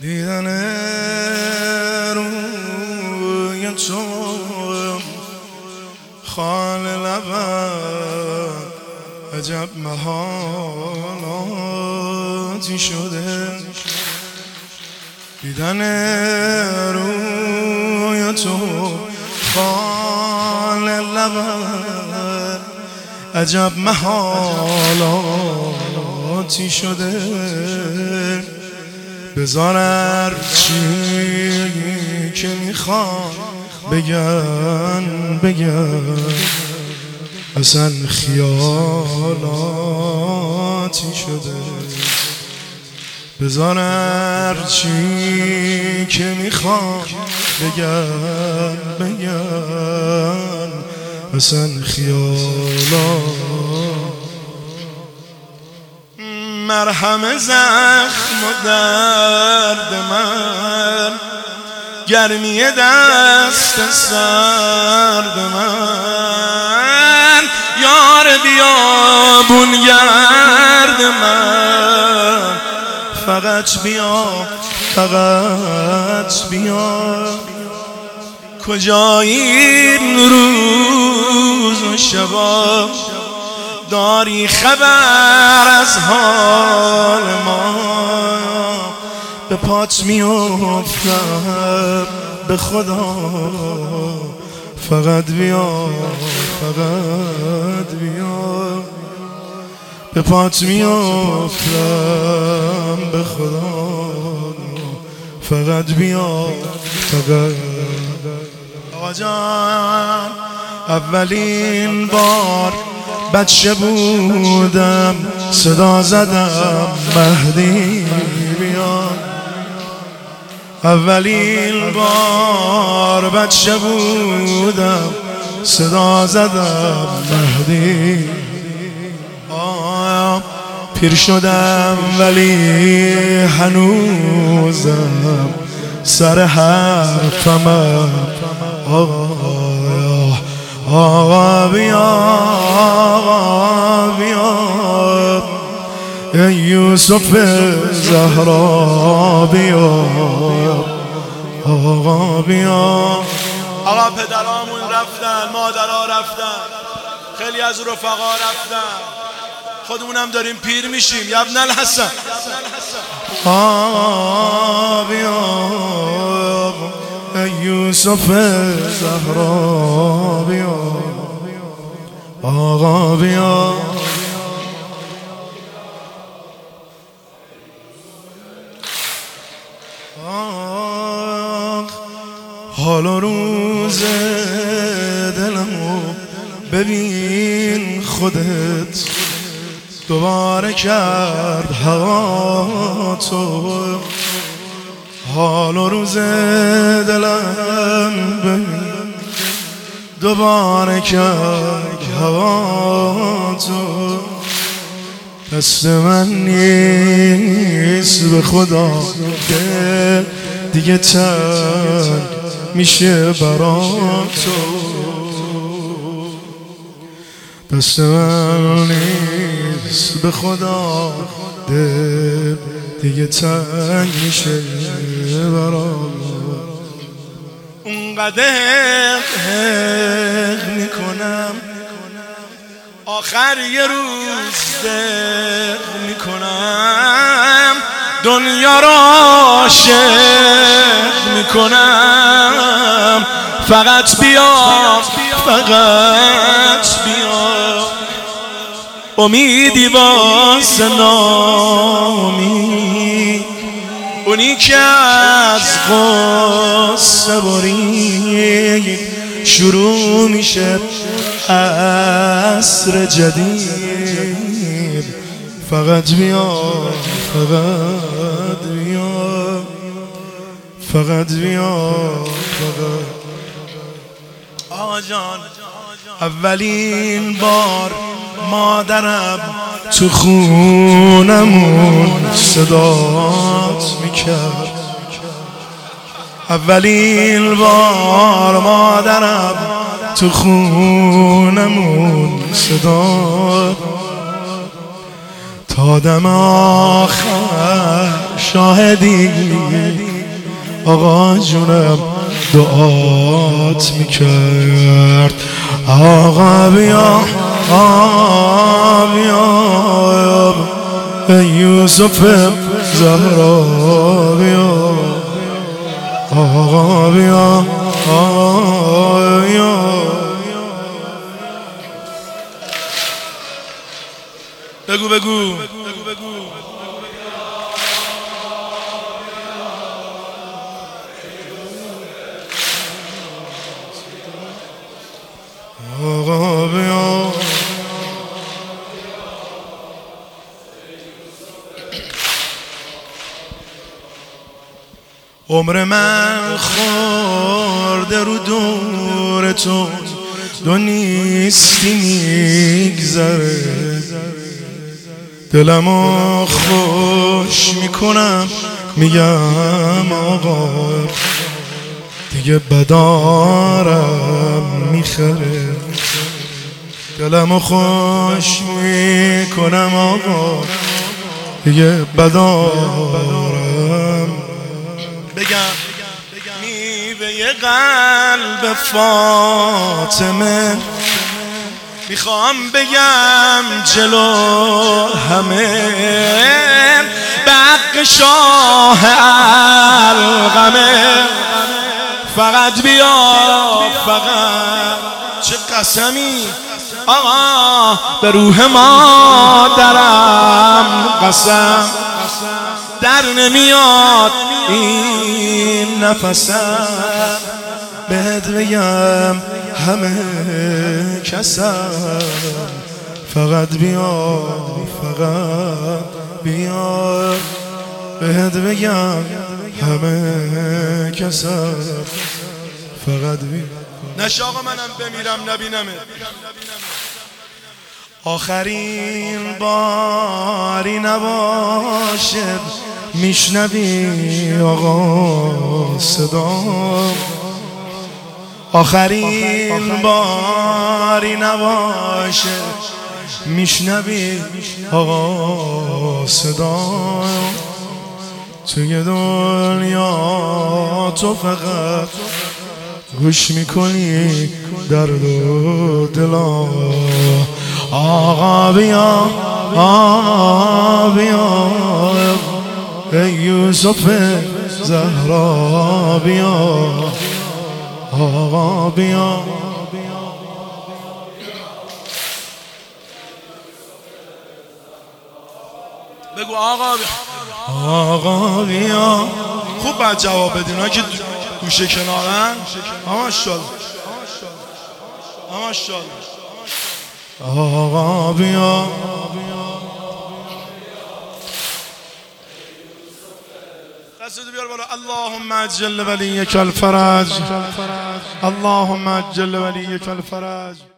دیدن روی تو خال لبت عجب محالاتی شده. دیدن روی تو خال لبت عجب محالاتی شده. بذار هرچی که میخوام بگن اصلا خیالاتی شده. بذار هرچی که میخوام بگن اصلا خیالات. مرهم زخم و درد من، گرمی دست سرد من، یار بیابون گرد من. فقط بیا کجایی این روز و شبا؟ داری خبر از حال ما؟ به پات میافتم به خدا، فقط بیا به پات میافتم به خدا، فقط بیا آقا جان. اولین بار بچه بودم صدا زدم مهدی بیاد. اولین بار بچه بودم صدا زدم مهدی. پیر شدم ولی هنوزم سر حرفم. آقا بیا ای یوسف زهرا بیا. آقا بیا. آقا پدرامون رفتن، مادرها رفتن، خیلی از رفقا رفتن، خودمونم داریم پیر میشیم. یا ابن الحسن آقا بیا ای یوسف زهرا بیا. آقا بیا. حال و روز دلمو ببین خودت، دوباره کرد هوا تو. حال و روز دلم ببین، دوباره کرد هوا تو. دست من نیست به خدا دل دیگه تنگ میشه برا تو. دست من نیست به خدا دل دیگه تنگ میشه برا. اونقدر حق میکنم آخر یه روز دق میکنم، دنیا را عاشق میکنم. فقط بیا امیدی واسه ناامید، اونی که از غصه برید شروع میشه عصر جدید. فقط بیا آقا جان. اولین بار مادرم تو خونمون صدات میکرد. اولین بار مادرم تو خونمون صدات تا دم آخر شاهدی آقا جونم دعات میکرد. آقا بیا ای یوسف زهرا بیا. آقا بیا بگو آقا بیا. عمر من خورده رو دور تو، دو نیستی میگذره. دلمو خوش میکنم میگم آقا دیگه بدارم میخره. دلمو خوش میکنم آقا دیگه بدارم. بگم میوه قلب فاطمه میخوام بگم جلو همه به حق شاه القمه. فقط بیا فقط چه قسمی آقا به روح مادرم قسم در نمیاد این نفسم. بهت بگم همه کسم فقط بیا بهت بگم همه کسم فقط بیا. نشه آقا منم بمیرم نبینمه. آخرین باری نباشه میشنوی آقا صدا. آخرین باری نباشه میشنوی آقا صدا. توی دنیا تو فقط گوش میکنی درد و دلا. آقا بیا ای یوسف زهرا بیا. آقا بیا بگو آقا بیا. خوب باید جواب بدین ها که گوشه کنارن. ماشاءالله آقا بیا. دستتو بیار بالا. اللهم عجل ولیک الفرج، اللهم عجل ولیک الفرج.